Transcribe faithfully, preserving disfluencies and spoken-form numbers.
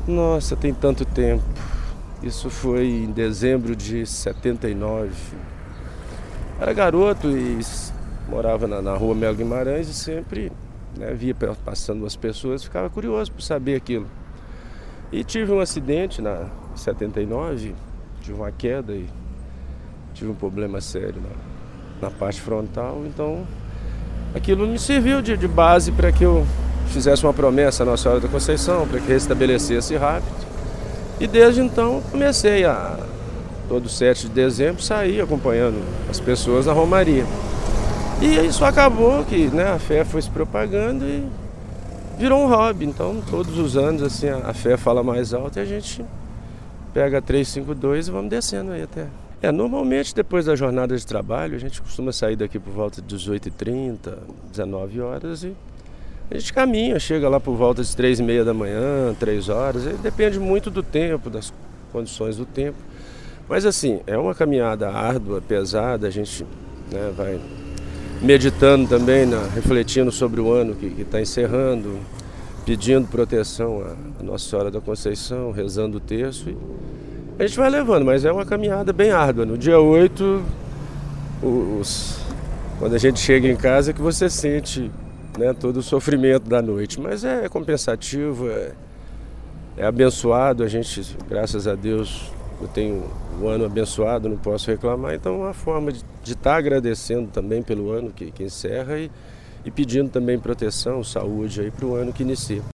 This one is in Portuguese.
Nossa, tem tanto tempo. Isso foi em dezembro de setenta e nove. Era garoto e s- morava na, na rua Melo Guimarães e sempre, né, via pe- passando as pessoas, ficava curioso por saber aquilo. E tive um acidente na em setenta e nove, tive uma queda e tive um problema sério na, na parte frontal, então aquilo me serviu de, de base para que eu fizesse uma promessa à Nossa Senhora da Conceição, para que restabelecesse rápido. E desde então comecei a, todo sete de dezembro, sair acompanhando as pessoas na Romaria. E isso acabou que, né, a fé foi se propagando e virou um hobby. Então todos os anos assim a, a fé fala mais alto e a gente pega trezentos e cinquenta e dois e vamos descendo aí até. É, normalmente depois da jornada de trabalho a gente costuma sair daqui por volta de dezoito e trinta, dezenove horas e a gente caminha, chega lá por volta de três e meia da manhã, três horas, aí depende muito do tempo, das condições do tempo. Mas assim, é uma caminhada árdua, pesada, a gente, né, vai meditando também, né, refletindo sobre o ano que está encerrando, pedindo proteção à Nossa Senhora da Conceição, rezando o terço. E a gente vai levando, mas é uma caminhada bem árdua. No dia oito, os, quando a gente chega em casa, é que você sente, né, todo o sofrimento da noite. Mas é compensativo, é, é abençoado. A gente, graças a Deus, eu tenho um ano abençoado, não posso reclamar. Então é uma forma de estar agradecendo também pelo ano que, que encerra e, e pedindo também proteção, saúde aí para o ano que inicia.